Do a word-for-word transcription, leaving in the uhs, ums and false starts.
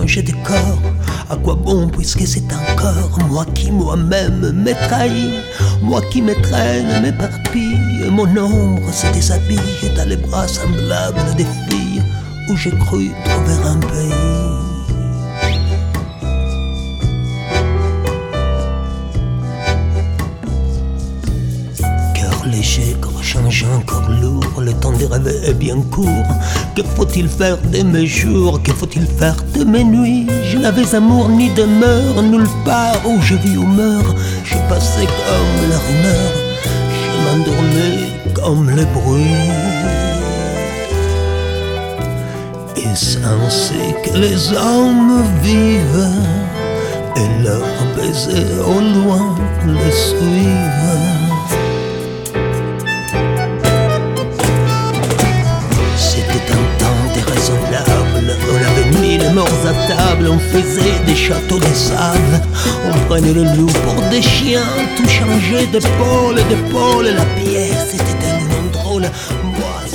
changer de corps. À quoi bon puisque c'est encore moi qui moi-même m'ai trahi, moi qui me traîne, m'éparpille. Mon ombre se déshabille dans les bras semblables des filles où j'ai cru trouver un pays. Léger, corps changeant, corps lourd, le temps de rêver est bien court. Que faut-il faire de mes jours, que faut-il faire de mes nuits? Je n'avais amour ni demeure, nulle part où je vis ou meurs. Je passais comme la rumeur, je m'endormais comme le bruit. Insensé que les hommes vivent, et leurs baisers au loin les suivent. On avait mis les morts à table, on faisait des châteaux de sable. On prenait les loups pour des chiens, tout changeait d'épaule, d'épaule. La pièce était tellement drôle. Moi,